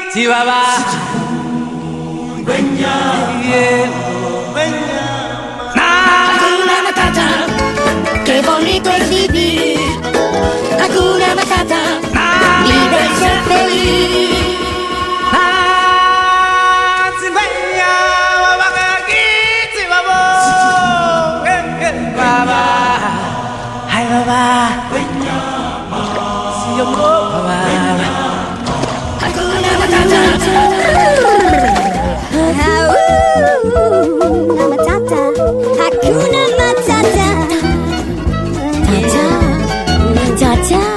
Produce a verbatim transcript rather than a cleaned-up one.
Chihuahua. Hakuna Matata, qué bonito es vivir. Hakuna Matata, vive y ser feliz. Hakuna Matata. Hakuna Matata, Hakuna Matata, Matata, Matata.